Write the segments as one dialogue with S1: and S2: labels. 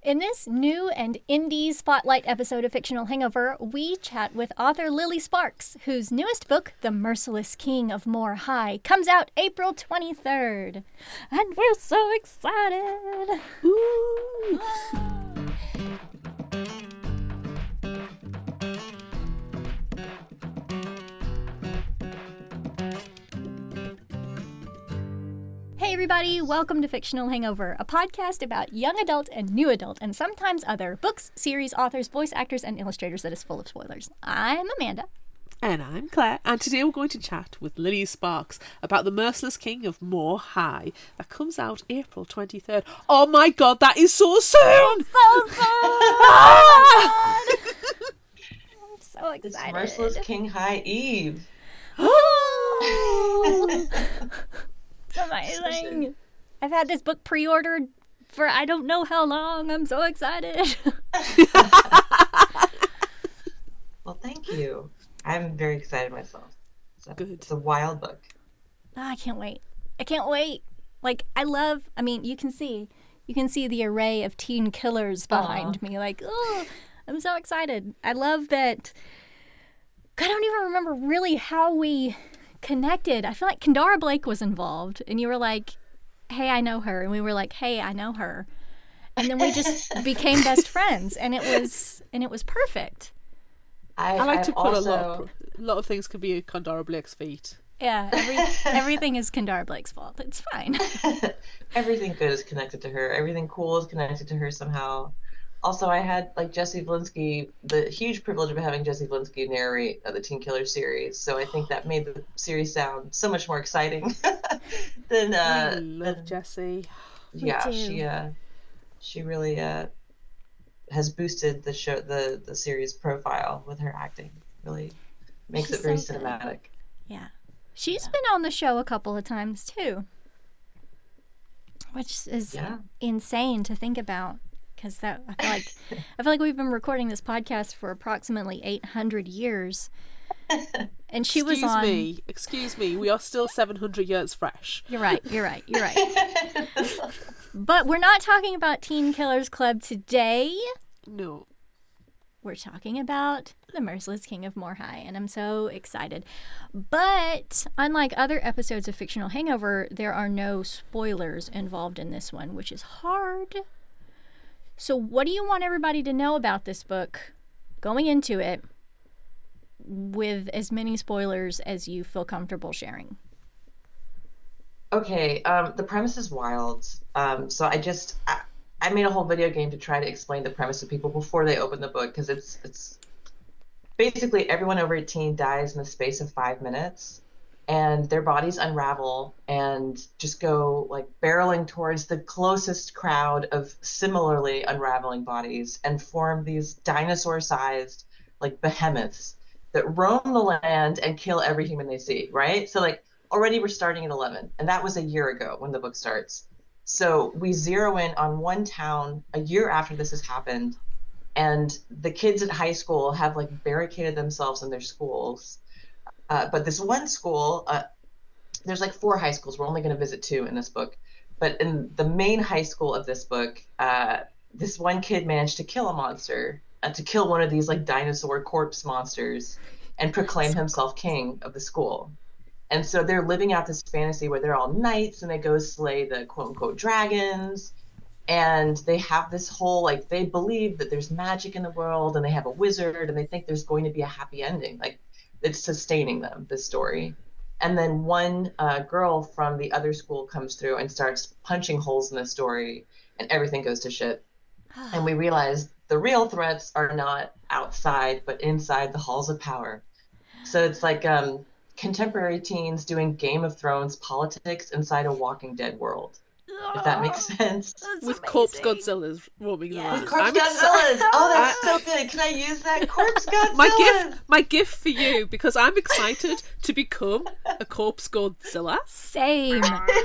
S1: In this new and indie spotlight episode of Fictional Hangover, we chat with author Lily Sparks, whose newest book, The Merciless King of Moor High, comes out April 23rd. And we're so excited!
S2: Ooh.
S1: Hey everybody, welcome to Fictional Hangover, a podcast about young adult and new adult and sometimes other books, series, authors, voice actors, and illustrators that is full of spoilers. I'm Amanda.
S2: And I'm Claire, and today we're going to chat with Lily Sparks about The Merciless King of Moor High that comes out April 23rd. Oh my god, that is so soon!
S1: So I'm so excited.
S3: It's Merciless King High Eve.
S1: It's amazing. I've had this book pre-ordered for I don't know how long. I'm so excited.
S3: Well, thank you. I'm very excited myself.
S2: Good.
S3: It's a wild book.
S1: I can't wait. I can't wait. Like, you can see the array of teen killers behind me. Like, oh, I'm so excited. I love that. I don't even remember really how we connected. I feel like Kendara Blake was involved, and you were like, hey, I know her, and we were like, hey, I know her, and then we just became best friends, and it was perfect.
S3: I
S2: like to put
S3: also...
S2: a lot of things could be at Kendara Blake's feet.
S1: Yeah, everything is Kendara Blake's fault. It's fine.
S3: Everything good is connected to her. Everything cool is connected to her somehow. Also, I had Jesse Valinsky, the huge privilege of having Jesse Valinsky narrate the Teen Killer series. So I think that made the series sound so much more exciting than.
S2: I love Jesse.
S3: Yeah, she really has boosted the show, the series profile with her acting. Really makes it very cinematic.
S1: Yeah, she's been on the show a couple of times too, which is insane to think about. Because I feel like we've been recording this podcast for approximately 800 years, and she was on.
S2: Excuse me. We are still 700 years fresh.
S1: You're right. But we're not talking about Teen Killers Club today.
S2: No.
S1: We're talking about The Merciless King of Moor High, and I'm so excited. But unlike other episodes of Fictional Hangover, there are no spoilers involved in this one, which is hard. So what do you want everybody to know about this book going into it with as many spoilers as you feel comfortable sharing?
S3: Okay, the premise is wild. So I made a whole video game to try to explain the premise to people before they open the book, because it's basically everyone over 18 dies in the space of 5 minutes. And their bodies unravel and just go like barreling towards the closest crowd of similarly unraveling bodies and form these dinosaur-sized like behemoths that roam the land and kill every human they see, right? So like already we're starting at 11, and that was a year ago when the book starts. So we zero in on one town a year after this has happened, and the kids at high school have like barricaded themselves in their schools. But this one school, there's like 4 high schools. We're only going to visit 2 in this book. But in the main high school of this book, this one kid managed to kill a monster, to kill one of these like dinosaur corpse monsters, and proclaim himself king of the school. And so they're living out this fantasy where they're all knights and they go slay the quote unquote dragons. And they have this whole, like, they believe that there's magic in the world, and they have a wizard, and they think there's going to be a happy ending. Like, it's sustaining them, this story. And then one girl from the other school comes through and starts punching holes in the story, and everything goes to shit. And we realize the real threats are not outside, but inside the halls of power. So it's like contemporary teens doing Game of Thrones politics inside a Walking Dead world. If that makes sense.
S2: With corpse Godzillas roaming around.
S3: With corpse Godzillas! Oh, that's so good. Can I use that? Corpse Godzillas!
S2: My gift for you, because I'm excited to become a corpse Godzilla.
S1: Same.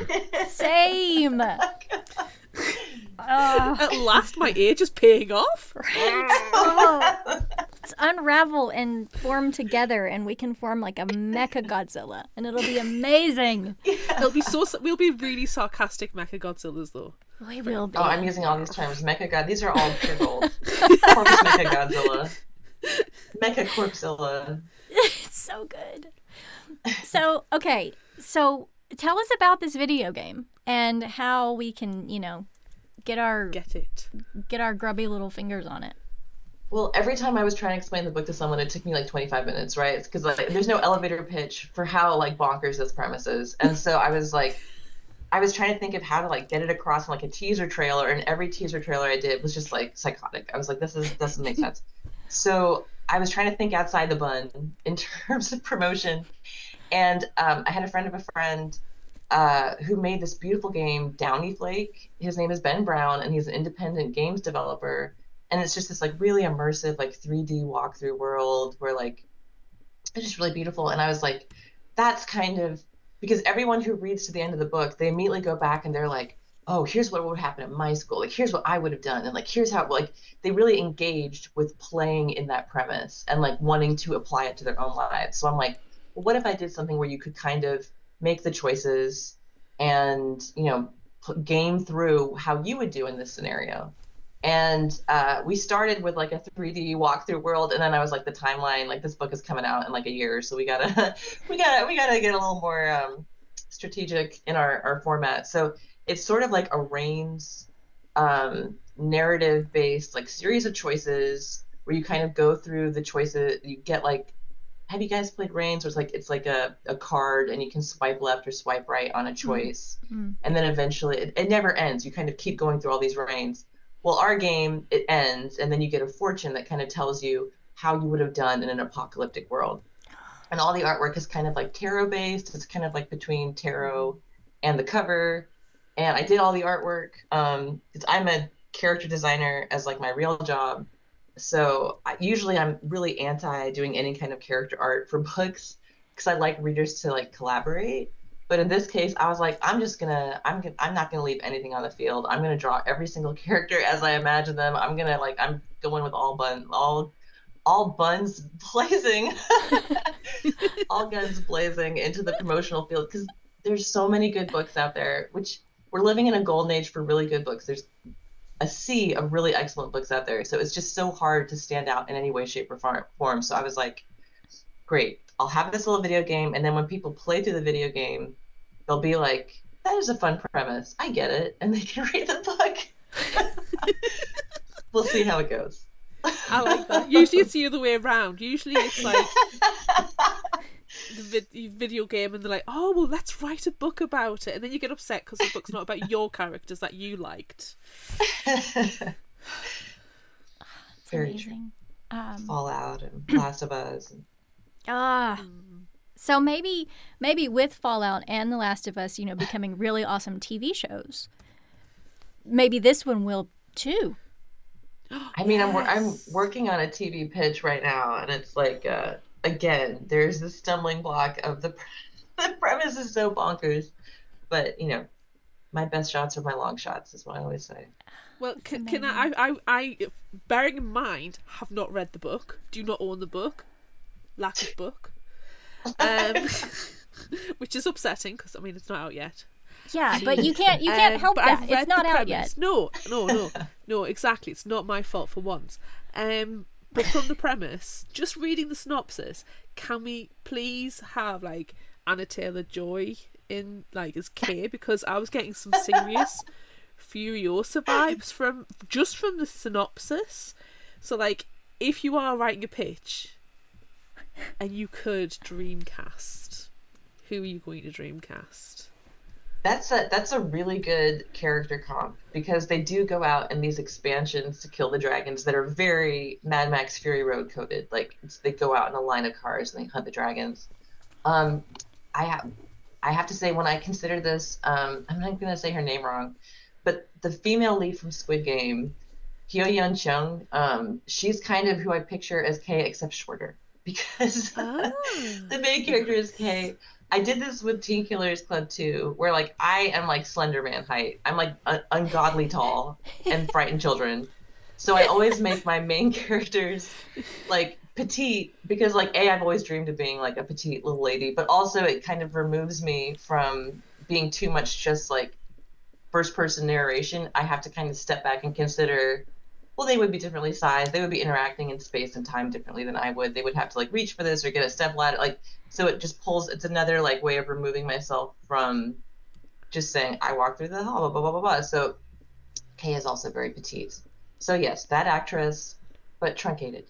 S2: At last, my age is paying off.
S1: Right? Let's unravel and form together, and we can form like a Mecha Godzilla, and it'll be amazing.
S2: It'll be we'll be really sarcastic Mecha Godzillas, though.
S1: We will be.
S3: Oh, I'm using all these terms. Mecha God. These are all pure gold. Corpse Mecha Godzilla. Mecha Corpsezilla.
S1: It's so good. So, okay. So, tell us about this video game and how we can, get our grubby little fingers on it.
S3: Well, every time I was trying to explain the book to someone, it took me like 25 minutes, right? Because there's no elevator pitch for how like bonkers this premise is. And so I was trying to think of how to like get it across in like a teaser trailer, and every teaser trailer I did was just like psychotic. I was like, this doesn't make sense. So I was trying to think outside the bun in terms of promotion. And I had a friend of a friend who made this beautiful game, Downy Flake. His name is Ben Brown, and he's an independent games developer. And it's just this like really immersive, like 3D walkthrough world where like it's just really beautiful. And I was like, that's kind of, because everyone who reads to the end of the book, they immediately go back and they're like, oh, here's what would happen at my school. Like, here's what I would have done. And like, here's how, like, they really engaged with playing in that premise and like wanting to apply it to their own lives. So I'm like, well, what if I did something where you could kind of make the choices and, game through how you would do in this scenario? And we started with like a 3D walkthrough world, and then I was like, the timeline, like this book is coming out in like a year, so we gotta we gotta get a little more strategic in our format. So it's sort of like a Reigns narrative based like series of choices where you kind of go through the choices. You get like, have you guys played Reigns? Where it's like a card, and you can swipe left or swipe right on a choice, and then eventually it never ends. You kind of keep going through all these Reigns. Well, our game, it ends, and then you get a fortune that kind of tells you how you would have done in an apocalyptic world. And all the artwork is kind of like tarot-based. It's kind of like between tarot and the cover. And I did all the artwork. I'm a character designer as like my real job. So usually I'm really anti doing any kind of character art for books because I like readers to like collaborate. But in this case, I was like, I'm not gonna leave anything on the field. I'm gonna draw every single character as I imagine them. I'm going with all buns blazing, all guns blazing into the promotional field, because there's so many good books out there, which we're living in a golden age for really good books. There's a sea of really excellent books out there. So it's just so hard to stand out in any way, shape, or form. So I was like, great, I'll have this little video game, and then when people play through the video game, they'll be like, that is a fun premise. I get it. And they can read the book. We'll see how it goes.
S2: I like that. Usually it's the other way around. Usually it's like the video game, and they're like, oh, well, let's write a book about it. And then you get upset because the book's not about your characters that you liked.
S3: Very
S1: amazing.
S3: True. Fallout and Last of Us.
S1: So maybe with Fallout and The Last of Us, becoming really awesome TV shows, maybe this one will too.
S3: I mean, I'm working on a TV pitch right now, and it's like, again, there's this stumbling block of the premise is so bonkers, but my best shots are my long shots, is what I always say.
S2: Well, can I, bearing in mind, have not read the book, do not own the book, lack of book, which is upsetting because it's not out yet.
S1: Yeah, but you can't help that. It's not out yet.
S2: No, exactly. It's not my fault for once. But from the premise, just reading the synopsis, can we please have like Anna Taylor-Joy in like as Kay? Because I was getting some serious Furiosa vibes from the synopsis. So like, if you are writing a pitch and you could dreamcast, who are you going to dreamcast?
S3: That's a really good character comp, because they do go out in these expansions to kill the dragons that are very Mad Max Fury Road coded. Like they go out in a line of cars and they hunt the dragons. I have to say, when I considered this, I'm not going to say her name wrong, but the female lead from Squid Game, Hyo-yeon Chung, she's kind of who I picture as Kay, except shorter, because the main character is Kay. I did this with Teen Killers Club 2, where like I am like Slender Man height. I'm like ungodly tall and frighten children. So I always make my main characters like petite, because like I've always dreamed of being like a petite little lady, but also it kind of removes me from being too much just like first person narration, I have to kind of step back and consider, well, they would be differently sized. They would be interacting in space and time differently than I would. They would have to like reach for this or get a step ladder. Like, so it just pulls, it's another like way of removing myself from just saying, I walk through the hall, blah, blah, blah, blah, blah. So Kay is also very petite. So yes, that actress, but truncated.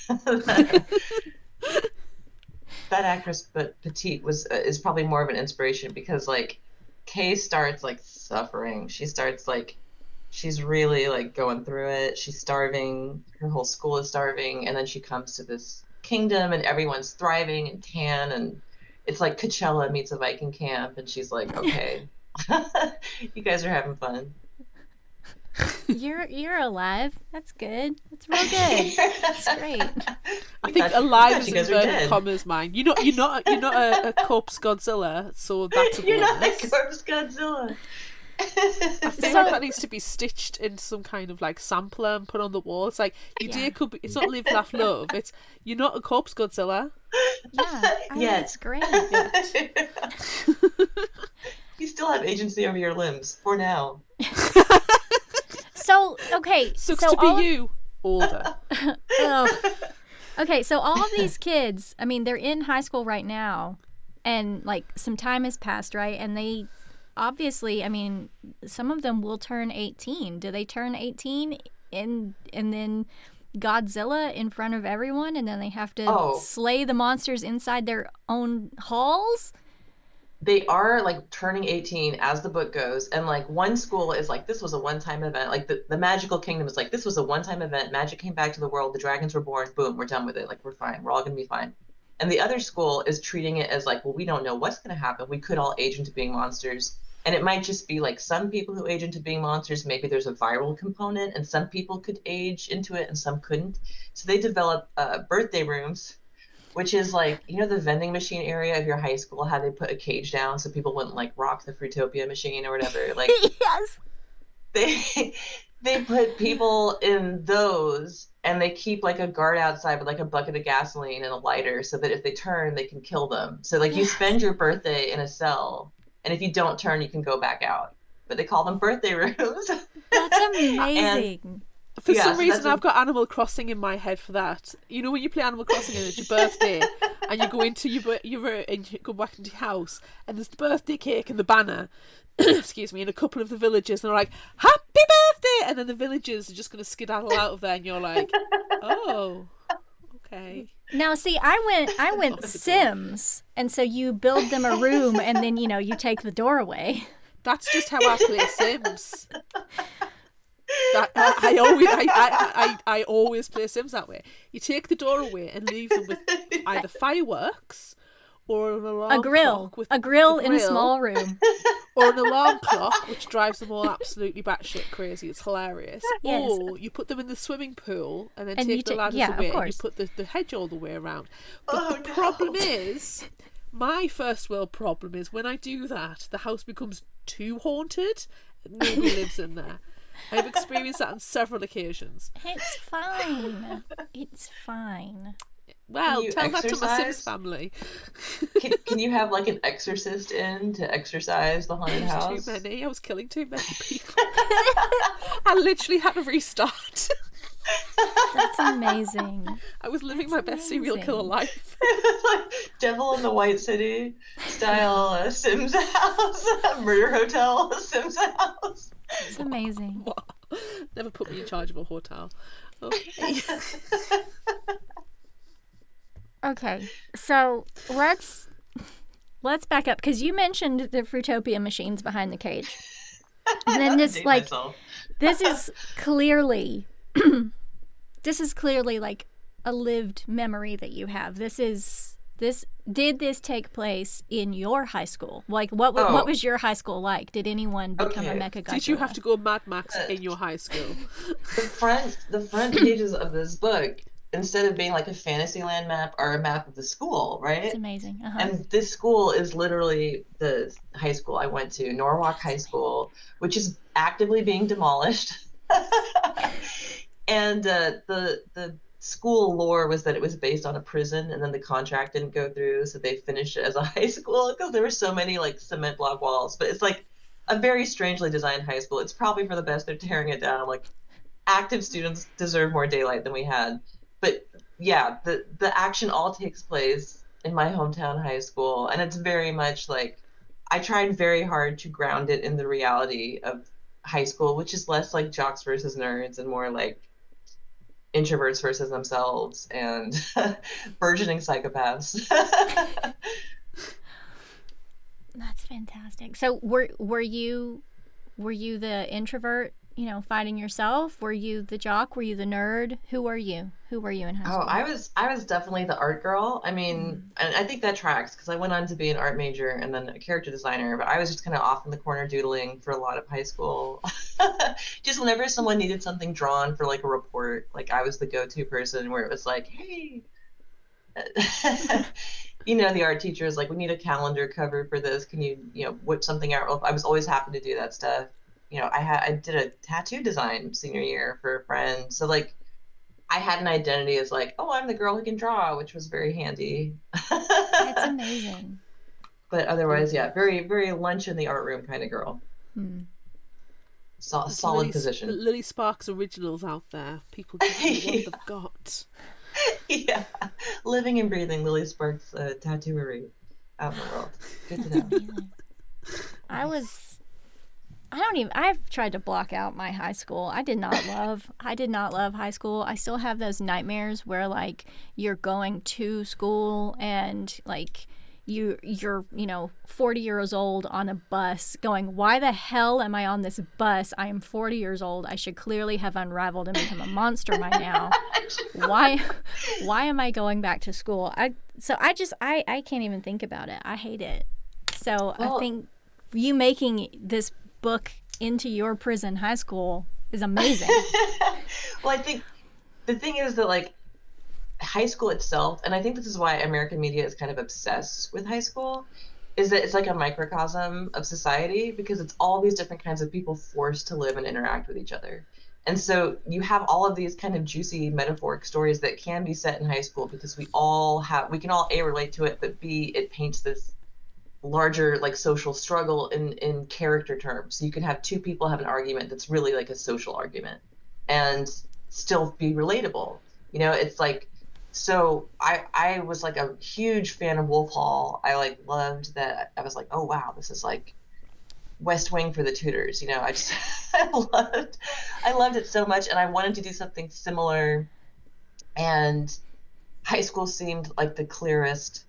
S3: That actress, but petite, is probably more of an inspiration because like Kay starts like suffering. She starts like she's really like going through it. She's starving. Her whole school is starving, and then she comes to this kingdom, and everyone's thriving and tan, and it's like Coachella meets a Viking camp, and she's like, okay, you guys are having fun.
S1: You're alive. That's good. That's real good. That's great.
S2: I think alive is inverted commas, mine. You're not a corpse Godzilla, so that's a
S3: You're not a corpse Godzilla.
S2: I feel like that needs to be stitched in some kind of like sampler and put on the wall. It's like your day could be. It's not live, laugh, love. It's you're not a corpse Godzilla.
S1: Yeah, that's great.
S3: You still have agency over your limbs for now.
S1: So okay,
S2: sucks to be you older.
S1: Okay, so all of these kids, I mean, they're in high school right now, and like some time has passed, right? And they obviously, I mean, some of them will turn 18. Do they turn 18 and then Godzilla in front of everyone, and then they have to slay the monsters inside their own halls?
S3: They are like turning 18 as the book goes, and like one school is like, this was a one-time event. Like the magical kingdom is like, this was a one-time event. Magic came back to the world. The dragons were born. Boom, we're done with it. Like, we're fine. We're all gonna be fine. And the other school is treating it as like, well, we don't know what's gonna happen. We could all age into being monsters. And it might just be like some people who age into being monsters, maybe there's a viral component, and some people could age into it and some couldn't. So they develop birthday rooms, which is like, you know, the vending machine area of your high school, how they put a cage down so people wouldn't like rock the Fruitopia machine or whatever. Like,
S1: yes,
S3: they put people in those, and they keep like a guard outside with like a bucket of gasoline and a lighter so that if they turn, they can kill them. So like you spend your birthday in a cell, and if you don't turn, you can go back out. But they call them birthday rooms.
S1: That's amazing.
S2: For some reason, I've got Animal Crossing in my head for that. You know when you play Animal Crossing and it's your birthday, and you go into and you go back into your house, and there's the birthday cake and the banner, excuse me, and a couple of the villagers, and they're like, "Happy birthday!" And then the villagers are just going to skedaddle out of there, and you're like, "Oh, okay."
S1: Now, see, I went Sims, and so you build them a room, and then you take the door away.
S2: That's just how I play Sims. I always play Sims that way. You take the door away and leave them with either fireworks or an alarm clock.
S1: A grill in a small room.
S2: Or an alarm clock, which drives them all absolutely batshit crazy. It's hilarious.
S1: Yes.
S2: Or you put them in the swimming pool and then take the ladders away and you put the hedge all the way around. But the problem is, my first world problem is when I do that, the house becomes too haunted. Nobody lives in there. I've experienced that on several occasions.
S1: It's fine. It's fine.
S2: Well, tell that to my Sims family.
S3: Can you have like an exorcist in to exorcise the haunted house?
S2: Too many. I was killing too many people. I literally had to restart.
S1: That's amazing.
S2: I was living my best serial killer life.
S3: Like Devil in the White City style Sims house, murder hotel Sims house.
S1: It's amazing.
S2: Wow. Never put me in charge of a hotel. Okay.
S1: Okay, so let's back up because you mentioned the Fruitopia machines behind the cage, and then this this is clearly like a lived memory that you have. Did this take place in your high school? Like, what was your high school like? Did anyone become a Mecha Godzilla?
S2: Did you have to go Mad Max in your high school?
S3: The front pages of this book, instead of being like a Fantasyland map, are a map of the school, right?
S1: It's amazing. Uh-huh.
S3: And this school is literally the high school I went to, Norwalk High School, which is actively being demolished. And the school lore was that it was based on a prison, and then the contract didn't go through, so they finished it as a high school because there were so many like cement block walls. But it's like a very strangely designed high school. It's probably for the best. They're tearing it down. I'm like, active students deserve more daylight than we had. But yeah, the action all takes place in my hometown high school, and it's very much like I tried very hard to ground it in the reality of high school, which is less like jocks versus nerds and more like introverts versus themselves and burgeoning psychopaths.
S1: That's fantastic. So were you the introvert, fighting yourself? Were you the jock? Were you the nerd? Who were you? Who were you in high school?
S3: I was definitely the art girl. I mean, and I think that tracks because I went on to be an art major and then a character designer, but I was just kind of off in the corner doodling for a lot of high school. Just whenever someone needed something drawn for like a report, like I was the go-to person where it was like, hey, the art teacher is like, we need a calendar cover for this. Can you, whip something out? I was always happy to do that stuff. I did a tattoo design senior year for a friend. So like I had an identity as like, oh, I'm the girl who can draw, which was very handy.
S1: That's amazing.
S3: But otherwise, yeah, very, very lunch in the art room kind of girl. Solid position.
S2: Lily Sparks originals out there. People get what they've got.
S3: Yeah. Living and breathing Lily Sparks tattooery out in the world. Good to know.
S1: I've tried to block out my high school. I did not love high school. I still have those nightmares where like you're going to school and like you're 40 years old on a bus going, why the hell am I on this bus? I am 40 years old. I should clearly have unraveled and become a monster by now. Why am I going back to school? I can't even think about it. I hate it. So I think you making this book into your prison high school is amazing.
S3: Well, I think the thing is that like high school itself, and I think this is why American media is kind of obsessed with high school, is that it's like a microcosm of society because it's all these different kinds of people forced to live and interact with each other. And so you have all of these kind of juicy metaphoric stories that can be set in high school because we can all A, relate to it, but B, it paints this larger like social struggle in character terms. So you can have two people have an argument that's really like a social argument and still be relatable. It's like, so I was like a huge fan of Wolf Hall. I like loved that. I was like, oh wow, this is like West Wing for the Tudors. I loved it so much, and I wanted to do something similar. And high school seemed like the clearest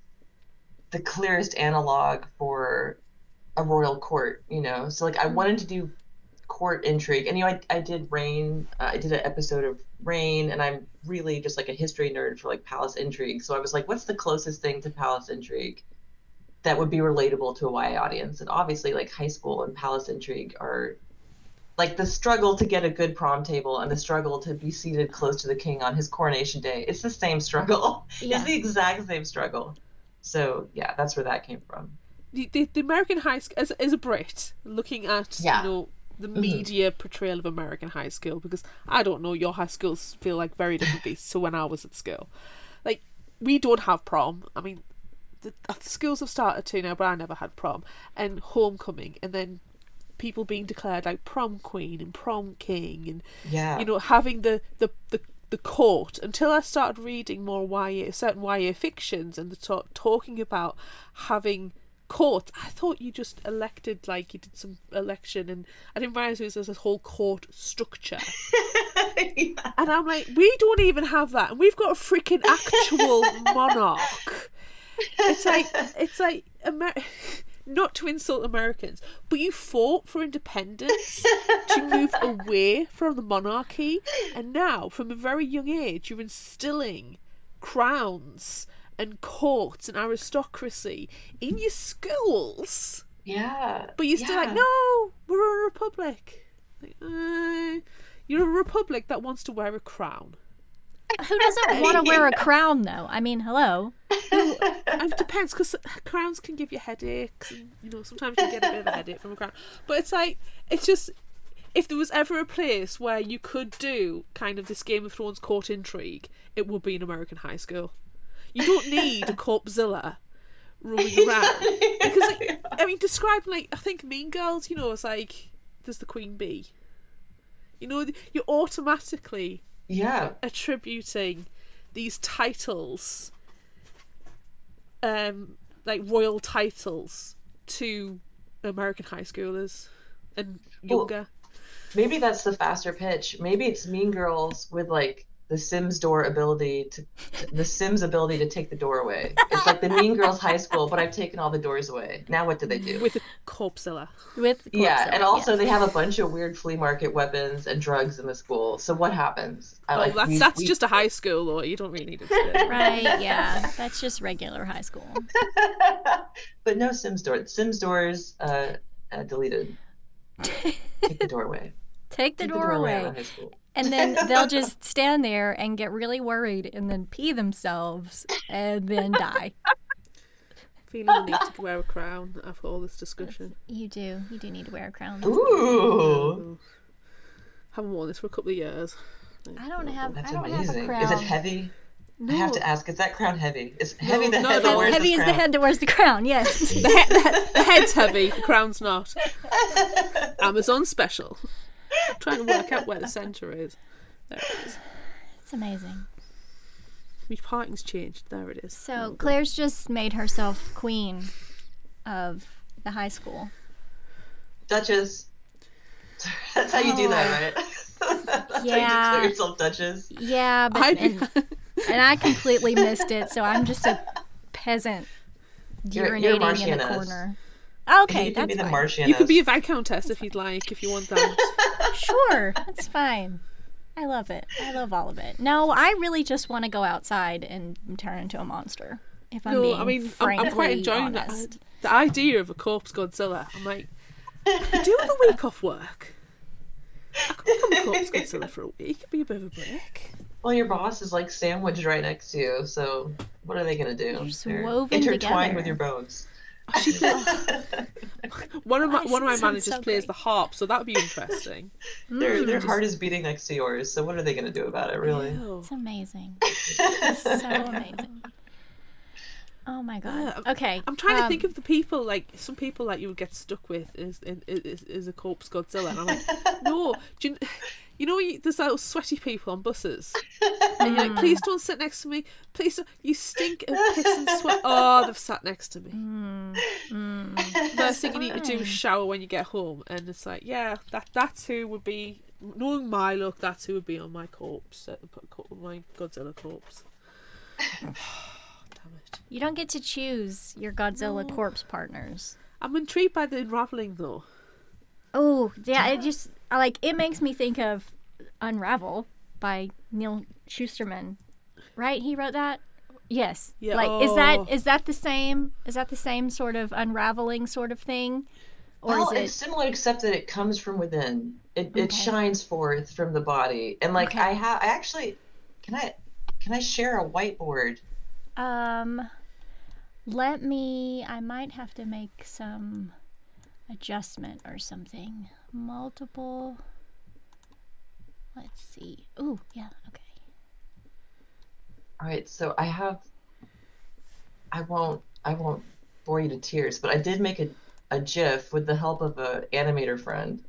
S3: analog for a royal court, so like I wanted to do court intrigue, and I did Reign. I did an episode of Reign, and I'm really just like a history nerd for like palace intrigue, so I was like, what's the closest thing to palace intrigue that would be relatable to a YA audience? And obviously like high school and palace intrigue are like the struggle to get a good prom table and the struggle to be seated close to the king on his coronation day. It's the same struggle. Yeah. It's the exact same struggle. So yeah, that's where that came from.
S2: The American high school, as a Brit, looking at the media portrayal of American high school, because I don't know, your high schools feel like very different beasts to when I was at school. Like, we don't have prom. I mean, the schools have started to now, but I never had prom. And homecoming, and then people being declared like prom queen and prom king, and having the court. Until I started reading more certain YA fictions and talking about having court, I thought you just elected, like you did some election, and I didn't realize there's this whole court structure. Yeah. And I'm like, we don't even have that, and we've got a freaking actual monarch. It's like not to insult Americans, but you fought for independence to move away from the monarchy, and now from a very young age you're instilling crowns and courts and aristocracy in your schools.
S3: Yeah.
S2: But you're still like, no, we're a republic. Like, you're a republic that wants to wear a crown.
S1: Who doesn't want to wear a crown, though? I mean, hello.
S2: It depends, because crowns can give you headaches, and sometimes you get a bit of a headache from a crown. But it's just, if there was ever a place where you could do kind of this Game of Thrones court intrigue, it would be an American high school. You don't need a Corpzilla, roaming around. Because, like, I mean, describing, like, I think Mean Girls, you know, it's like, there's the Queen Bee. You know, you're automatically attributing these titles, like royal titles, to American high schoolers and younger.
S3: Well, maybe that's the faster pitch. Maybe it's Mean Girls with like the Sims ability to take the door away. It's like the Mean Girls high school, but I've taken all the doors away. Now what do they do?
S2: With the Corpsilla.
S3: And also they have a bunch of weird flea market weapons and drugs in the school. So what happens?
S2: That's just a high school, though. You don't really need it.
S1: Right, yeah. That's just regular high school.
S3: But no Sims doors. Sims doors deleted. Take the doorway.
S1: Take the door away. And then they'll just stand there and get really worried and then pee themselves and then die.
S2: Feeling the need to wear a crown after all this discussion.
S1: You do. You do need to wear a crown.
S3: Ooh.
S2: Haven't worn this for a couple of years.
S1: I don't have a crown.
S3: Is it heavy?
S2: No.
S3: I have to ask, is that crown heavy? Is heavy
S2: No,
S3: the
S2: no,
S3: head that wears
S1: heavy
S3: this
S1: is
S3: crown?
S1: the head that wears the crown, yes.
S2: The head's heavy, the crown's not. Amazon special. I'm trying to work out where the centre is. There it is.
S1: It's amazing.
S2: My parting's changed. There it is.
S1: So Claire's just made herself queen of the high school.
S3: Duchess. That's how you do that, right? That's how you declare yourself Duchess.
S1: Yeah, but and I completely missed it, so I'm just a peasant urinating in the corner. Okay,
S3: you can
S1: that's
S3: be the
S1: fine.
S3: Marchioness.
S2: You could be a Viscountess if you'd like, if you want that.
S1: Sure, that's fine. I love it. I love all of it. No, I really just want to go outside and turn into a monster. If I'm
S2: I'm quite enjoying
S1: honest.
S2: the idea of a corpse Godzilla. I'm like, I could do with a week off work. I could become a corpse Godzilla for a week. It'd be a bit of a break.
S3: Well, your boss is like sandwiched right next to you, so what are they going to do?
S1: They're woven
S3: intertwined
S1: together.
S3: with your bones.
S2: One of my
S1: sounds
S2: managers
S1: so
S2: plays
S1: great.
S2: the harp, so that would be interesting.
S3: Their heart is beating next to yours, so what are they going to do about it, really?
S2: Ew.
S1: It's amazing. It's so amazing. Oh my god. Okay.
S2: I'm trying to think of the people, like some people like you would get stuck with is a corpse Godzilla, and I'm like, no. You know, there's those sweaty people on buses, and you're like, please don't sit next to me. Please don't. You stink of piss and sweat. Oh, they've sat next to me. First thing you need to do is shower when you get home, and it's like, yeah, that's who would be. Knowing my luck, that's who would be on my corpse, my Godzilla corpse. Damn it.
S1: You don't get to choose your Godzilla corpse partners.
S2: I'm intrigued by the unraveling, though.
S1: Oh, yeah, it makes me think of Unravel by Neil Shusterman. Right? He wrote that? Yes.
S2: Yeah.
S1: Like is that the same sort of unraveling sort of thing? Or
S3: Well,
S1: is it
S3: it's similar except that it comes from within. It shines forth from the body. And like I actually can I share a whiteboard?
S1: I might have to make some adjustment or something. Multiple. Let's see. Ooh, yeah, okay.
S3: All right, so I won't bore you to tears, but I did make a GIF with the help of an animator friend.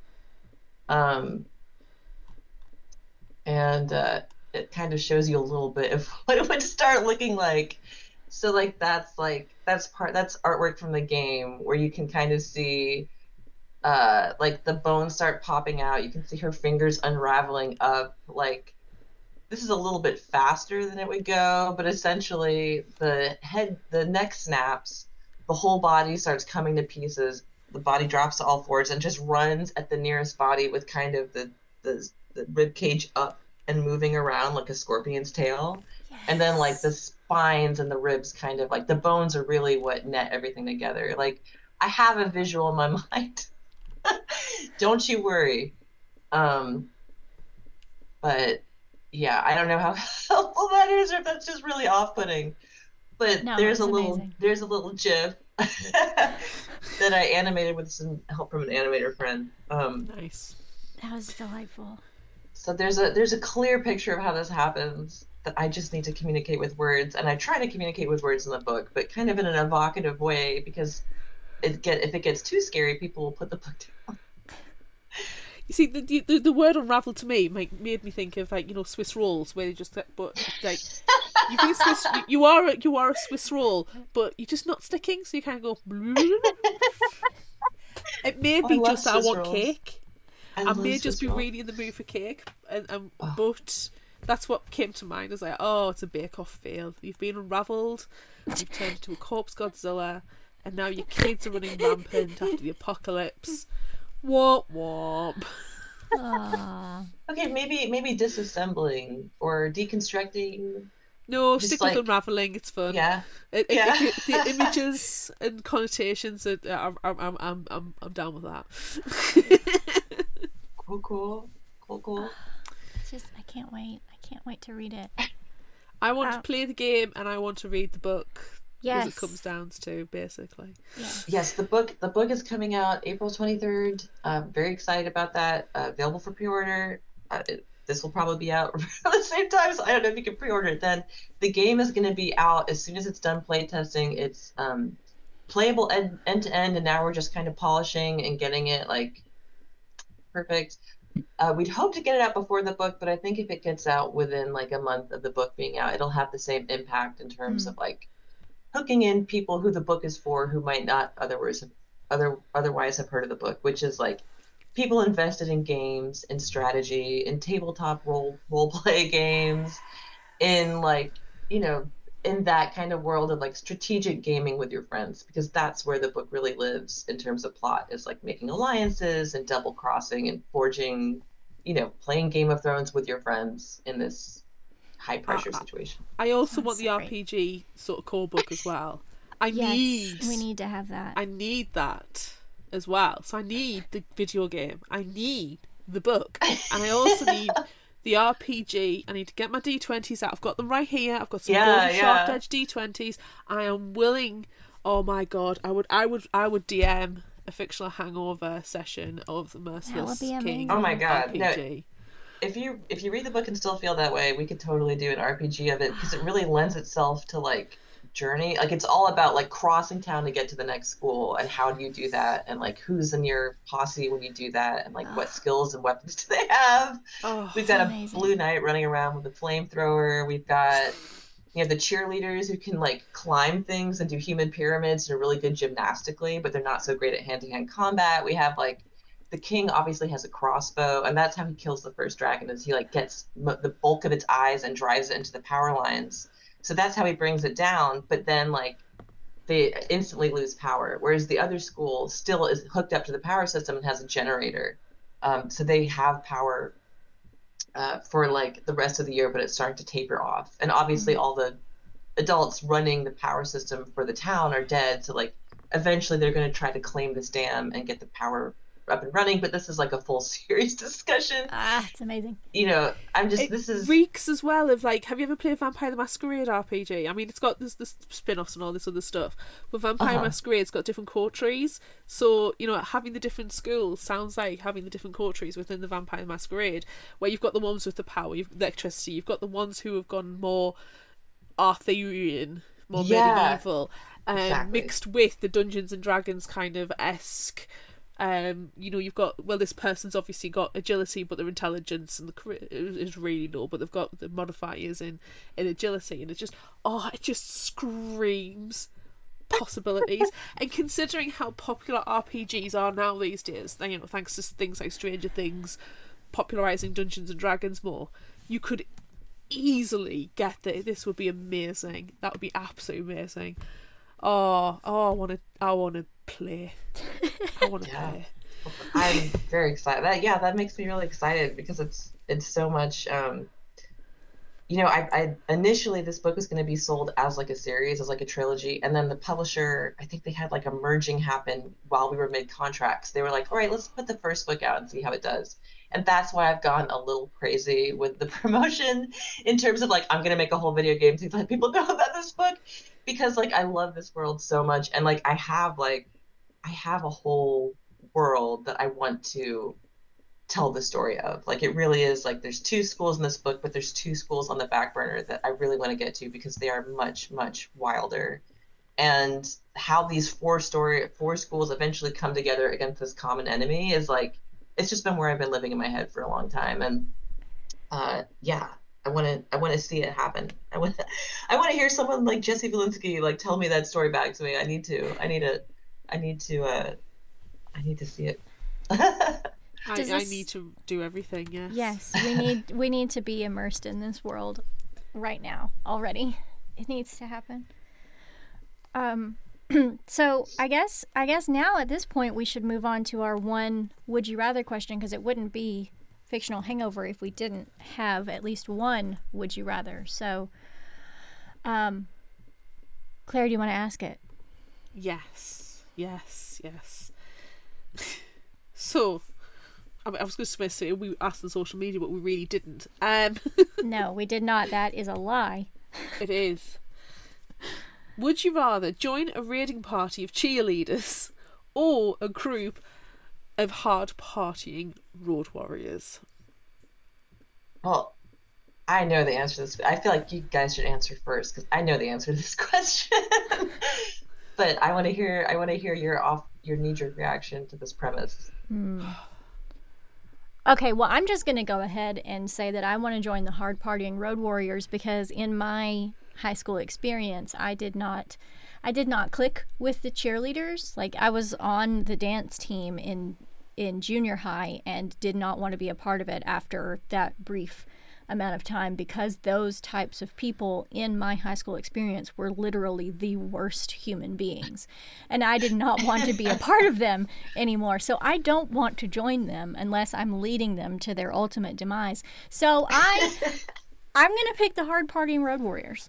S3: And it kind of shows you a little bit of what it would start looking like. So that's artwork from the game where you can kind of see like the bones start popping out. You can see her fingers unraveling up. Like this is a little bit faster than it would go, but essentially the neck snaps, the whole body starts coming to pieces. The body drops to all fours and just runs at the nearest body with kind of the rib cage up and moving around like a scorpion's tail.
S1: Yes.
S3: And then like the spines and the ribs kind of like the bones are really what net everything together. Like I have a visual in my mind. Don't you worry. But yeah, I don't know how helpful that is or if that's just really off-putting. But
S1: No,
S3: there's
S1: it's
S3: a
S1: amazing.
S3: GIF that I animated with some help from an animator friend.
S2: Nice.
S1: That was delightful.
S3: So there's a clear picture of how this happens. that I just need to communicate with words, and I try to communicate with words in the book, but kind of in an evocative way, because if it gets too scary, people will put the book down.
S2: You see, the word unravel to me made me think of, like, you know, Swiss rolls, where you just, but like, you've been Swiss, you are a Swiss roll, but you're just not sticking, so you kind of go. It may be just that I want cake. I may just be really in the mood for cake, but that's what came to mind. I was like, oh, it's a Bake Off fail. You've been unravelled, you've turned into a corpse Godzilla, and now your kids are running rampant after the apocalypse. Womp womp.
S3: Okay, maybe disassembling or deconstructing.
S2: No, stick with unraveling. It's fun.
S3: Yeah.
S2: The images and connotations I'm down with that.
S3: Cool.
S1: It's just, I can't wait to read it.
S3: I
S2: want to play the game and I want to read the book.
S1: Yes.
S2: As it comes down to, basically.
S3: Yes, the book is coming out April 23rd. Very excited about that. Available for pre-order. This will probably be out around the same time, so I don't know if you can pre-order it then. The game is going to be out as soon as it's done playtesting. It's playable end to end, and now we're just kind of polishing and getting it like perfect. We'd hope to get it out before the book, but I think if it gets out within like a month of the book being out, it'll have the same impact in terms of like hooking in people who the book is for, who might not otherwise have heard of the book, which is like people invested in games, in strategy, in tabletop role play games, in like, you know, in that kind of world of like strategic gaming with your friends, because that's where the book really lives in terms of plot, is like making alliances and double crossing and forging, you know, playing Game of Thrones with your friends in this high pressure situation.
S2: I also want the RPG sort of core book as well.
S1: We need to have that.
S2: I need that as well. So I need the video game. I need the book. And I also need the RPG. I need to get my D20s out. I've got them right here. I've got some golden sharp edge D20s. I am willing. Oh my god, I would DM a fictional hangover session of the Merciless King.
S3: Oh my god.
S2: RPG.
S3: No. If you read the book and still feel that way, we could totally do an RPG of it, because it really lends itself to like journey. Like it's all about like crossing town to get to the next school, and how do you do that, and like who's in your posse when you do that, and like what skills and weapons do they have. We've got a Blue Knight running around with a flamethrower. We've got, you know, the cheerleaders who can like climb things and do human pyramids and are really good gymnastically, but they're not so great at hand-to-hand combat. We have like the king obviously has a crossbow, and that's how he kills the first dragon, is he like gets the bulk of its eyes and drives it into the power lines. So that's how he brings it down, but then like they instantly lose power, whereas the other school still is hooked up to the power system and has a generator. So they have power for like the rest of the year, but it's starting to taper off. And obviously all the adults running the power system for the town are dead, so like eventually they're going to try to claim this dam and get the power up and running, but this is like a full series discussion.
S1: It's amazing.
S3: You know,
S2: this reeks as well of like, have you ever played Vampire the Masquerade RPG? I mean, it's got this spin-offs and all this other stuff, but Vampire Masquerade's got different coteries, so you know, having the different schools sounds like having the different coteries within the Vampire Masquerade, where you've got the ones with the power, you've the electricity, you've got the ones who have gone more Arthurian, more medieval, mixed with the Dungeons and Dragons kind of esque. You know, you've got, well, this person's obviously got agility, but their intelligence and is really low, but they've got the modifiers in agility, and it just screams possibilities. And considering how popular RPGs are now these days, you know, thanks to things like Stranger Things popularizing Dungeons and Dragons more, you could easily get that. This would be amazing. That would be absolutely amazing. I want to play. I want to play.
S3: I'm very excited. That makes me really excited, because it's so much. You know, I initially this book was going to be sold as like a series, as like a trilogy, and then the publisher, I think they had like a merging happen while we were mid contracts. They were like, all right, let's put the first book out and see how it does. And that's why I've gone a little crazy with the promotion, in terms of like, I'm going to make a whole video game to let people know about this book, because like I love this world so much, and like I have a whole world that I want to tell the story of. Like, it really is like there's two schools in this book, but there's two schools on the back burner that I really want to get to because they are much, much wilder. And how these four schools eventually come together against this common enemy is like, it's just been where I've been living in my head for a long time. And yeah, I want to see it happen. I want to hear someone like Jesse Valinsky like tell me that story back to me. I need to see it.
S2: I need to do everything. Yes.
S1: Yes, we need to be immersed in this world right now already. It needs to happen. So I guess now at this point we should move on to our one would you rather question, because it wouldn't be Fictional Hangover if we didn't have at least one would you rather. So, Claire, do you want to ask it?
S2: Yes. So, I was going to say we asked on social media, but we really didn't.
S1: No, we did not. That is a lie.
S2: It is. Would you rather join a raiding party of cheerleaders or a group of hard partying road warriors?
S3: Well, I know the answer to this. I feel like you guys should answer first because I know the answer to this question. But I want to hear your knee-jerk reaction to this premise.
S1: Okay, well, I'm just going to go ahead and say that I want to join the hard partying road warriors because in my high school experience, I did not click with the cheerleaders. Like, I was on the dance team in junior high and did not want to be a part of it after that brief amount of time because those types of people in my high school experience were literally the worst human beings. And I did not want to be a part of them anymore. So I don't want to join them unless I'm leading them to their ultimate demise. So I'm going to pick the hard partying road warriors.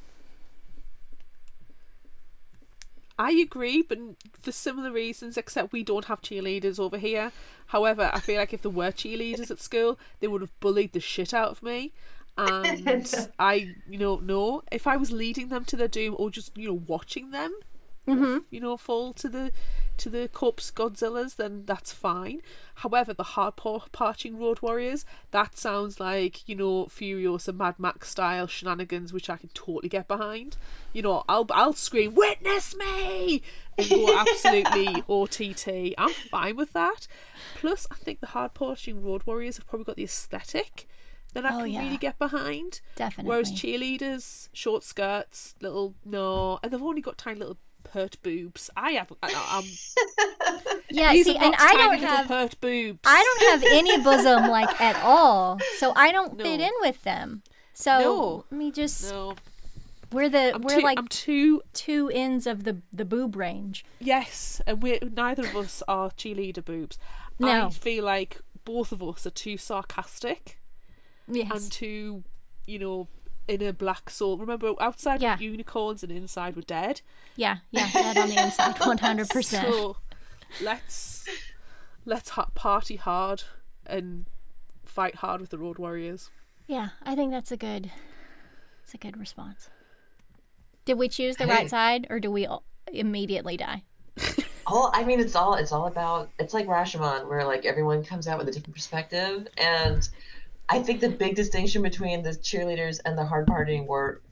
S2: I agree, but for similar reasons, except we don't have cheerleaders over here. However, I feel like if there were cheerleaders at school, they would have bullied the shit out of me. And I, no, if I was leading them to their doom or just, watching them, fall to the corpse Godzillas, then that's fine. However, the hard parching road warriors, that sounds like, Furiosa Mad Max style shenanigans, which I can totally get behind. I'll scream, "Witness me!" and go absolutely OTT. I'm fine with that. Plus, I think the hard parching road warriors have probably got the aesthetic that I can really get behind.
S1: Definitely.
S2: Whereas cheerleaders, short skirts, and they've only got tiny little pert boobs.
S1: Yeah, see, and I don't have
S2: pert boobs.
S1: I don't have any bosom like at all, so I don't fit in with them. So let me just.
S2: No.
S1: I'm two ends of the boob range.
S2: Yes, and neither of us are cheerleader boobs.
S1: No.
S2: I feel like both of us are too sarcastic.
S1: Yes.
S2: And too, inner black soul. Remember, outside were unicorns and inside were dead.
S1: Yeah, dead on the inside, 100%.
S2: So let's party hard and fight hard with the road warriors.
S1: Yeah, I think that's a good response. Did we choose the right side, or do we immediately die?
S3: I mean, it's all about. It's like Rashomon, where like everyone comes out with a different perspective, and I think the big distinction between the cheerleaders and the hard partying war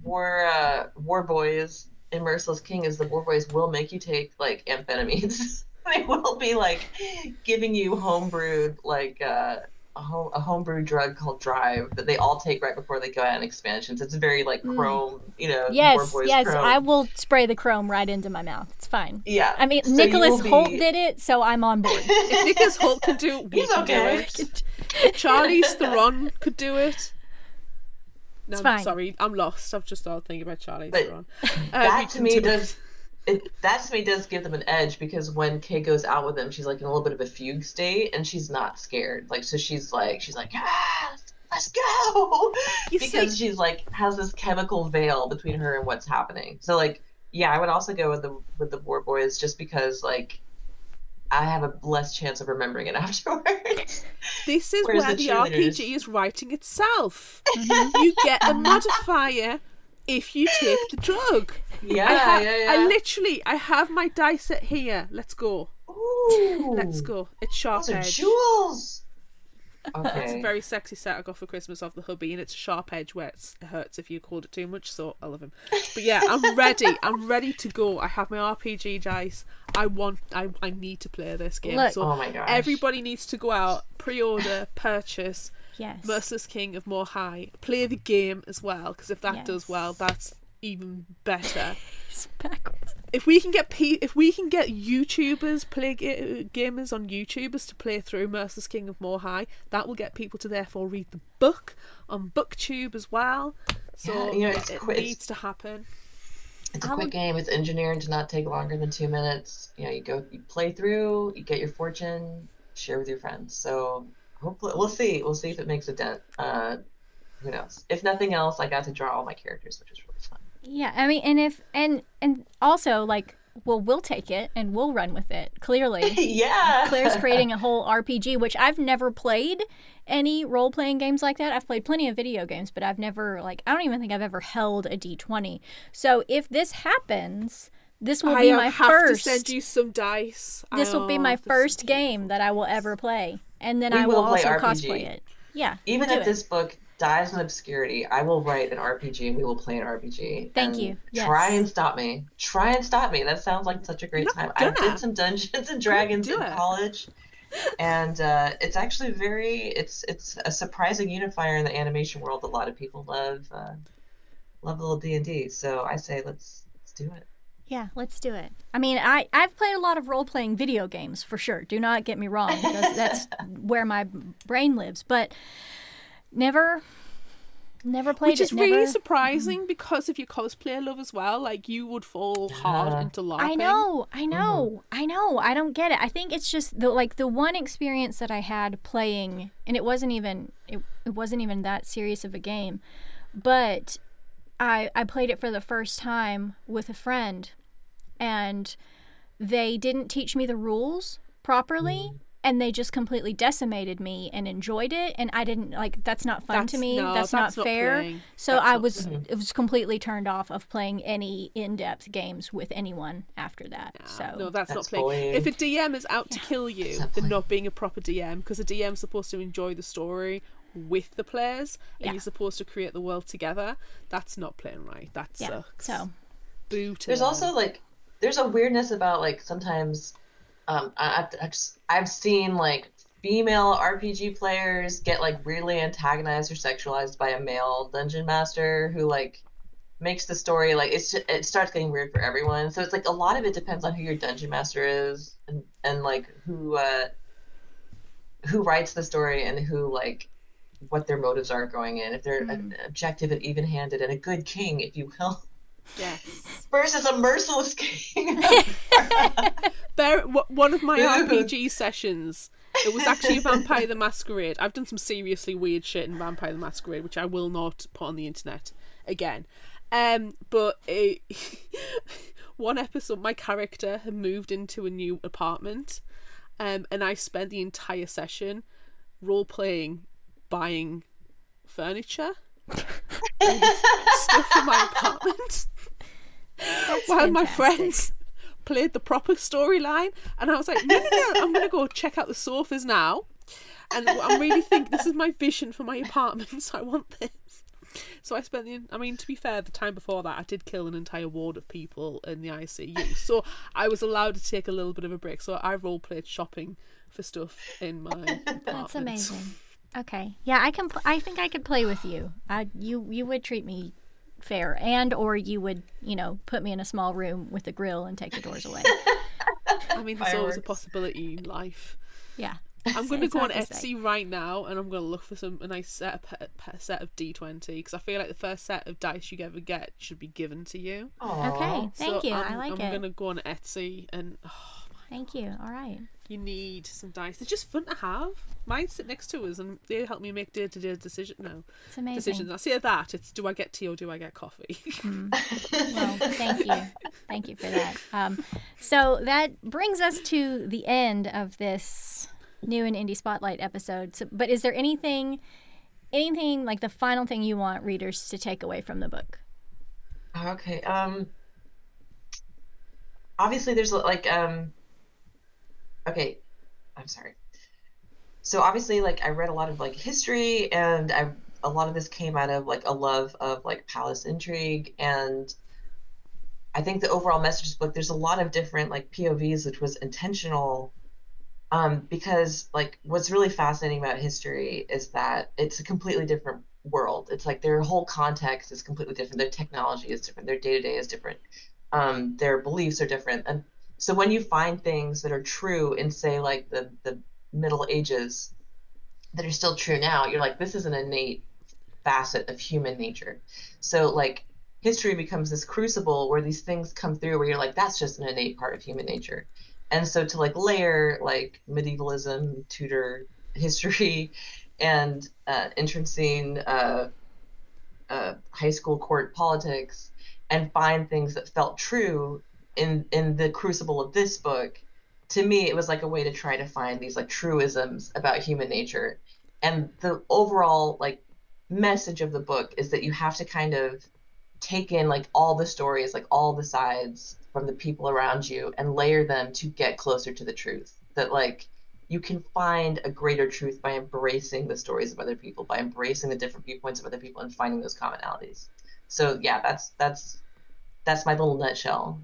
S3: boys in Merciless King is the war boys will make you take like amphetamines. They will be like giving you homebrewed like a homebrew drug called Drive that they all take right before they go out in expansions. It's very like chrome,
S1: Yes,
S3: war boys
S1: yes,
S3: chrome.
S1: I will spray the chrome right into my mouth. It's fine.
S3: Yeah.
S1: I mean,
S3: so
S1: Nicholas Hoult did it, so I'm on board.
S2: If Nicholas Hoult can do it, we
S3: He's
S2: can
S3: okay.
S2: do it. Charlize Theron could do it. No,
S1: It's fine.
S2: Sorry, I'm lost. I've just started thinking about Charlize
S3: But
S2: Theron.
S3: that to me does give them an edge because when Kay goes out with them, she's like in a little bit of a fugue state and she's not scared. Like so she's like let's go because she's like has this chemical veil between her and what's happening. So like I would also go with the war boys just because like I have a less chance of remembering it afterwards.
S2: This is
S3: Whereas
S2: where the RPG is writing itself.
S1: Mm-hmm.
S2: You get a modifier if you take the drug. I have my dice set here. Let's go.
S3: Ooh,
S2: Let's go. It's sharp
S3: those are
S2: edge.
S3: jewels.
S2: It's a
S3: Okay.
S2: very sexy set I got for Christmas off the hubby, and it's a sharp edge where it hurts if you hold it too much, so I love him. But yeah, I'm ready. I'm ready to go. I have my RPG dice. I need to play this game.
S1: Look.
S2: So
S3: Oh my gosh.
S2: everybody needs to go out, pre-order, purchase
S1: Yes.
S2: Merciless King of Moorhigh. Play the game as well, because if that does well, that's even better.
S1: It's backwards.
S2: If we can get YouTubers, gamers on YouTubers to play through Merciless King of Moorhigh, that will get people to therefore read the book on BookTube as well. So
S3: Yeah, it's
S2: it
S3: quick.
S2: needs to happen.
S3: It's a quick game. It's engineered to not take longer than 2 minutes. You play through, you get your fortune, share with your friends. So hopefully, we'll see. We'll see if it makes a dent. Who knows? If nothing else, I got to draw all my characters, which was really fun.
S1: Yeah, I mean, and also like, well, we'll take it and we'll run with it. Clearly,
S3: Yeah.
S1: Claire's creating a whole RPG, which I've never played any role-playing games like that. I've played plenty of video games, but I've never I don't even think I've ever held a D20. So if this happens, this will be my
S2: I have
S1: first.
S2: to send you some dice.
S1: This will be my
S2: this is
S1: first
S2: beautiful.
S1: game that I will ever play, and then
S3: We
S1: I will
S3: will play
S1: also
S3: RPG.
S1: cosplay it. Yeah,
S3: Even
S1: do
S3: if
S1: it.
S3: this book dies in obscurity, I will write an RPG and we will play an RPG.
S1: Thank
S3: And
S1: you. Yes.
S3: Try and stop me. Try and stop me. That sounds like such a great
S2: You're
S3: time.
S2: not
S3: I
S2: gonna.
S3: did some Dungeons and Dragons
S2: do
S3: in
S2: it.
S3: college. And it's actually it's a surprising unifier in the animation world. A lot of people love little D&D. So I say let's do it.
S1: Yeah, let's do it. I mean, I've played a lot of role-playing video games, for sure. Do not get me wrong. That's where my brain lives. But never played
S2: Which
S1: it.
S2: is really
S1: never...
S2: surprising because of your cosplayer love as well. Like, you would fall hard into LARPing.
S1: I know. I don't get it. I think it's just the one experience that I had playing, and it wasn't even that serious of a game, but I played it for the first time with a friend, and they didn't teach me the rules properly. And they just completely decimated me and enjoyed it, and I didn't that's not fun to me. That's not fair.
S2: playing.
S1: So
S2: That's not
S1: it was completely turned off of playing any in-depth games with anyone after that. So
S2: No, that's not
S3: That's
S2: playing.
S3: bullying.
S2: If a DM is out to kill you,
S3: not
S2: they're
S3: playing.
S2: not being a proper DM, because a DM's supposed to enjoy the story with the players, and
S1: Yeah.
S2: you're supposed to create the world together. That's not playing right. That
S1: yeah.
S2: sucks.
S1: So
S2: Boo to
S3: There's
S2: them.
S3: also there's a weirdness about sometimes I've seen female RPG players get weirdly antagonized or sexualized by a male dungeon master who makes the story it starts getting weird for everyone. So it's a lot of it depends on who your dungeon master is and who writes the story and who what their motives are going in, if they're objective and even-handed and a good king, if you will,
S2: Yes.
S3: versus a merciless king.
S2: One of my RPG sessions, it was actually Vampire the Masquerade. I've done some seriously weird shit in Vampire the Masquerade, which I will not put on the internet again. But one episode, my character had moved into a new apartment, and I spent the entire session role-playing buying furniture and stuff for my apartment. While my
S1: fantastic.
S2: friends played the proper storyline, and I was like, no, I'm gonna go check out the sofas now, and I really think this is my vision for my apartment, so I want this. So I spent to be fair, the time before that I did kill an entire ward of people in the ICU, so I was allowed to take a little bit of a break, so I role-played shopping for stuff in my apartment.
S1: that's amazing. Okay, yeah, I think I could play with you. You would treat me fair, or you would put me in a small room with a grill and take the doors away.
S2: There's always a
S3: Fireworks.
S2: possibility in life.
S1: Yeah.
S2: I'm going to
S1: It's
S2: go on
S1: hard to say.
S2: Etsy right now, and I'm going to look for a nice set of D20, because I feel like the first set of dice you ever get should be given to you.
S3: Aw.
S1: Okay, thank
S2: So
S1: you.
S2: I'm,
S1: I like
S2: I'm
S1: it.
S2: going to go on Etsy, and
S1: Thank you. All right.
S2: you need some dice. They're just fun to have. Mine sit next to us, and they help me make day-to-day decisions.
S1: It's amazing.
S2: Decisions. I say that it's do I get tea or do I get coffee?
S1: Well, thank you. Thank you for that. So that brings us to the end of this new and indie spotlight episode. So, but is there anything like the final thing you want readers to take away from the book?
S3: Okay. Obviously, there's okay. I'm sorry. so obviously, like, I read a lot of like history, and a lot of this came out of like a love of like palace intrigue, and I think the overall message of the book, there's a lot of different like POVs, which was intentional, because like what's really fascinating about history is that it's a completely different world. It's like their whole context is completely different. Their technology is different. Their day to day is different. Their beliefs are different. And so when you find things that are true in, say, like the Middle Ages that are still true now, you're like, this is an innate facet of human nature. So like history becomes this crucible where these things come through where you're like, that's just an innate part of human nature. And so to like layer like medievalism, Tudor history, and entrancing high school court politics, and find things that felt true in the crucible of this book, to me it was like a way to try to find these like truisms about human nature. And the overall like message of the book is that you have to kind of take in like all the stories, like all the sides from the people around you, and layer them to get closer to the truth. That like you can find a greater truth by embracing the stories of other people, by embracing the different viewpoints of other people, and finding those commonalities. So yeah, that's my little nutshell.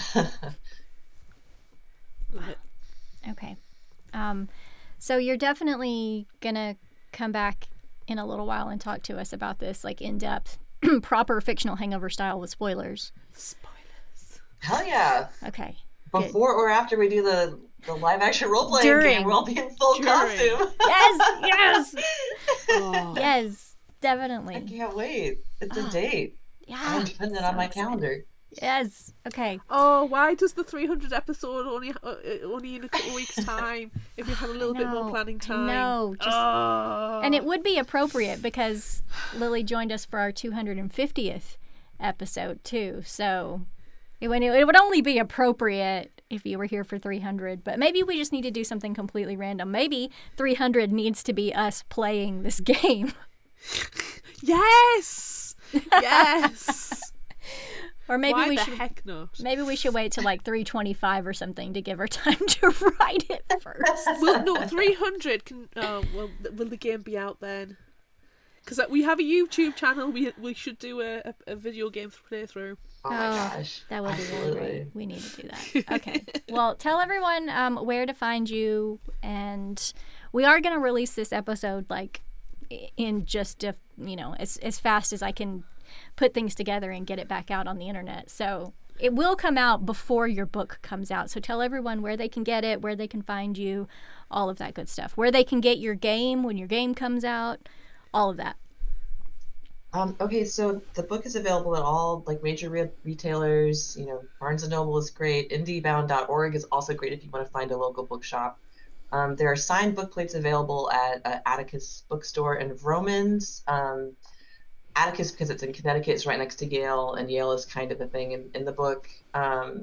S1: Okay. So you're definitely gonna come back in a little while and talk to us about this, like in depth, proper fictional Hangover style with spoilers.
S2: Spoilers.
S3: Hell yeah.
S1: Okay.
S3: Before or after we do the live action role playing
S1: During.
S3: game, we'll all be in full costume.
S1: Yes.
S2: Oh.
S1: Yes.
S3: I
S1: Definitely.
S3: can't wait. It's a date.
S1: Yeah.
S3: I'm putting it on my calendar.
S1: Yes. Okay.
S2: Oh, why does the 300 episode only in a couple of weeks' time? If you had a little bit more planning time.
S1: No.
S2: Oh.
S1: And it would be appropriate because Lily joined us for our 250th episode too. So it would only be appropriate if you were here for 300. But maybe we just need to do something completely random. Maybe 300 needs to be us playing this game.
S2: Yes. Yes.
S1: Or maybe
S2: Why
S1: we
S2: the
S1: should.
S2: heck not?
S1: Maybe we should wait till like 325 or something to give her time to write it first.
S2: Well, no, 300 can. Oh, well, will the game be out then? Because we have a YouTube channel. We should do a video game playthrough.
S3: Oh my gosh.
S1: That would be really
S3: Absolutely.
S1: great. We need to do that. Okay. Well, tell everyone where to find you, and we are going to release this episode like in just as fast as I can put things together and get it back out on the internet. So it will come out before your book comes out. So tell everyone where they can get it, where they can find you, all of that good stuff. Where they can get your game when your game comes out, all of that.
S3: Okay, so the book is available at all like major retailers. Barnes & Noble is great. Indiebound.org is also great if you want to find a local bookshop. There are signed book plates available at Atticus Bookstore and Vroman's. Atticus, because it's in Connecticut, is right next to Yale, and Yale is kind of a thing in the book. And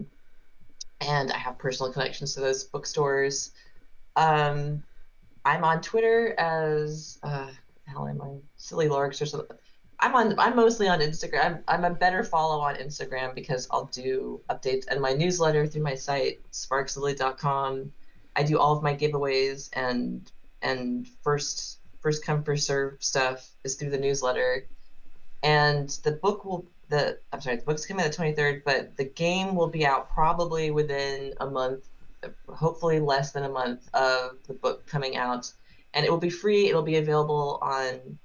S3: I have personal connections to those bookstores. I'm on Twitter as hell am I? Silly Lorks or something. I'm mostly on Instagram. I'm a better follow on Instagram because I'll do updates and my newsletter through my site, sparkslily.com. I do all of my giveaways and first come first serve stuff is through the newsletter. And the book's coming out the 23rd, but the game will be out probably within a month, hopefully less than a month of the book coming out. And it will be free. It'll be available on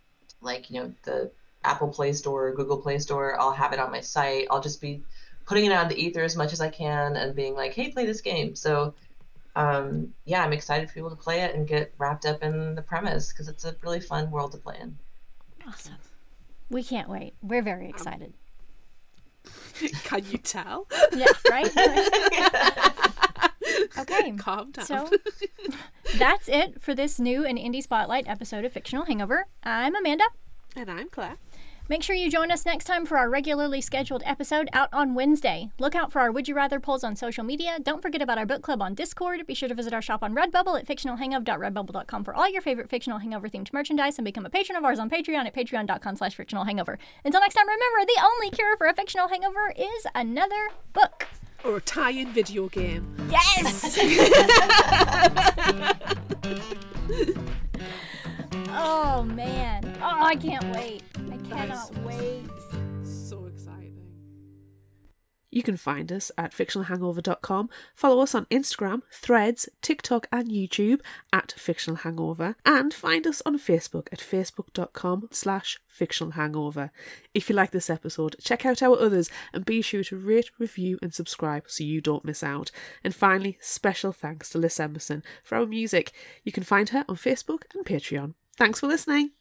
S3: the Apple Play Store, Google Play Store. I'll have it on my site. I'll just be putting it on the ether as much as I can and being like, hey, play this game. So I'm excited for people to play it and get wrapped up in the premise because it's a really fun world to play in.
S1: Awesome. We can't wait. We're very excited.
S2: Can you tell?
S1: Yeah, right? Okay.
S2: Calm down.
S1: So that's it for this new and indie spotlight episode of Fictional Hangover. I'm Amanda.
S2: And I'm Claire.
S1: Make sure you join us next time for our regularly scheduled episode out on Wednesday. Look out for our Would You Rather polls on social media. Don't forget about our book club on Discord. Be sure to visit our shop on Redbubble at fictionalhangover.redbubble.com for all your favorite Fictional Hangover themed merchandise and become a patron of ours on Patreon at patreon.com/fictionalhangover. Until next time, remember, the only cure for a fictional hangover is another book.
S2: Or a tie-in video game.
S1: Yes! Oh man. Oh, I can't wait. I cannot wait.
S2: So exciting. You can find us at fictionalhangover.com. Follow us on Instagram, Threads, TikTok and YouTube at Fictional Hangover, and find us on Facebook at facebook.com/fictionalhangover. If you like this episode, check out our others and be sure to rate, review and subscribe so you don't miss out. And finally, special thanks to Liz Emerson for our music. You can find her on Facebook and Patreon. Thanks for listening.